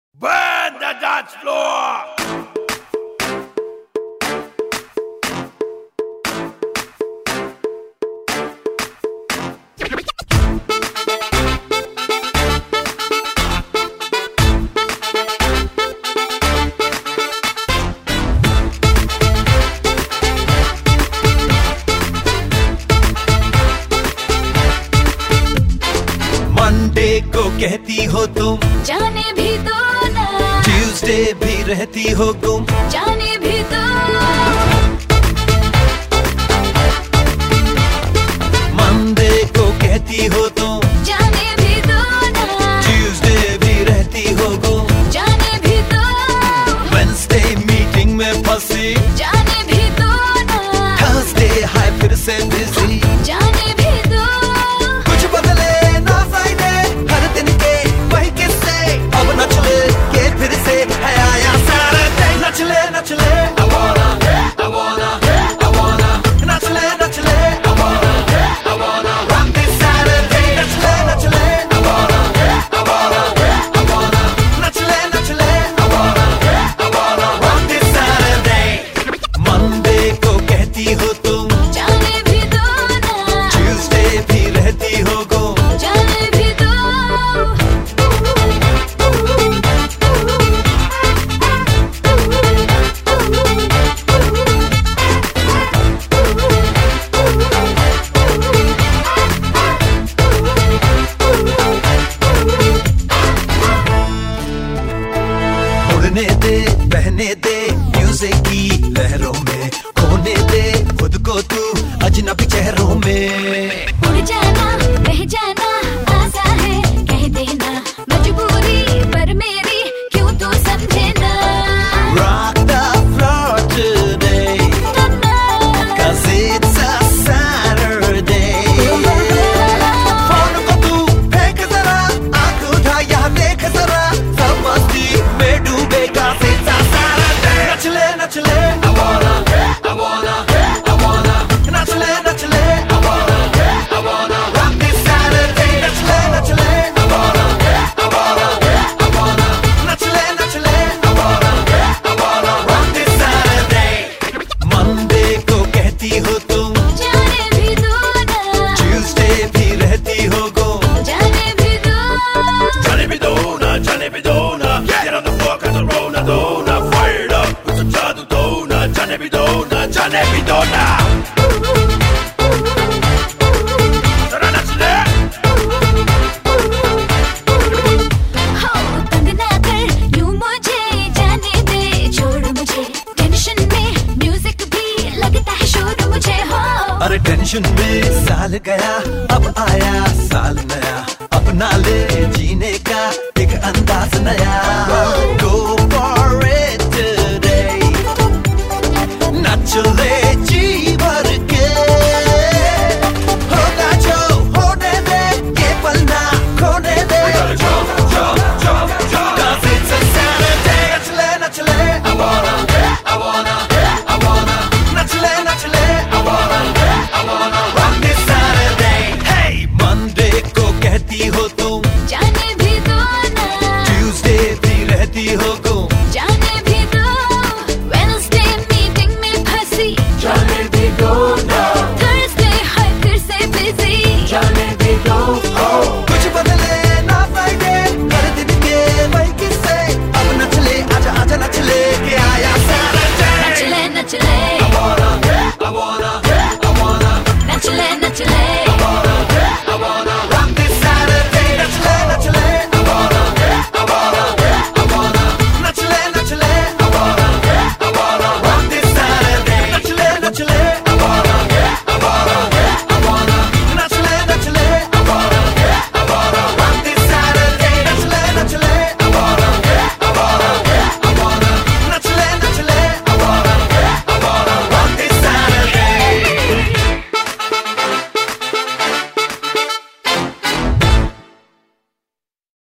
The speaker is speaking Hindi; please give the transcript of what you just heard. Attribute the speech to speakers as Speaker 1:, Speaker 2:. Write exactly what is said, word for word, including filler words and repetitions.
Speaker 1: Burn the dance floor!
Speaker 2: Monday को कहती हो तुम
Speaker 3: जाने भी दो ना,
Speaker 2: ट्यूसडे भी रहती हो गुम
Speaker 3: जाने भी दो।
Speaker 2: मंडे को कहती हो तुम
Speaker 3: जाने भी दो ना,
Speaker 2: ट्यूसडे भी रहती हो गुम
Speaker 3: जाने भी दो।
Speaker 2: वेडनेसडे मीटिंग में फंसी
Speaker 3: जाने भी दो ना,
Speaker 2: थर्सडे हाय फिर से बिजी
Speaker 3: जाने भी दो।
Speaker 2: कुछ बदले ना फायदे हर दिन के वही किस्से अब न चले के फिर से है आया सारा दिन न चले न चले I wanna I wanna I wanna न चले न चले I wanna I wanna rock this Saturday न चले न चले I wanna I wanna I wanna न चले न चले I wanna I wanna rock this Saturday Monday को कहती हो तुम
Speaker 3: जाने भी दो ना,
Speaker 2: Tuesday भी रहती हो गुम
Speaker 3: जाने भी दो।
Speaker 2: उड़ने दे बहने दे म्यूजिक की लहरों में खोने दे खुद को तू अजनबी चेहरों में
Speaker 3: उड़ जाना रह जाना आसा है, कह देना मजबूरी पर मेरी क्यों तू समझे ना।
Speaker 2: Rock the floor today Cause it's a Saturday phone को तू फेंक जरा आंख उठा यहाँ देख जरा सब मस्ती में डूबेगा It's a Saturday नच ले नच ले I wanna I wanna I wanna नच ले नच ले I wanna I wanna rock this Saturday नच ले नच ले I wanna I wanna I wanna नच ले नच ले I wanna I wanna rock this Saturday Monday को कहती हो तुम
Speaker 3: जाने भी दो ना,
Speaker 2: Tuesday भी रहती हो गुम
Speaker 3: जाने भी दो।
Speaker 1: Johnny Bidona, Johnny Bidona, get on the floor, cut the Rona, Dona, fired up with some Jadu Dona, Johnny Bidona, Johnny Bidona. Zara nach le,
Speaker 3: हो तंग ना कर यूं मुझे जाने दे, छोड़ मुझे टेंशन में म्यूजिक भी लगता है शोर मुझे। हो
Speaker 2: अरे टेंशन में साल गया अब आया साल नया अपना ले जीने का एक अंदाज नया Go for it today नच ले जी भर के होगा जो होने दे ये पल ना खोने दे
Speaker 1: jump, jump, jump, jump.
Speaker 2: Cause it's a Saturday नच ले नच ले I wanna I wanna I wanna नच ले नच ले I wanna I wanna rock this Saturday Hey Monday को कहती हो तुम
Speaker 3: जाने भी दो ना,
Speaker 2: Tuesday भी रहती हो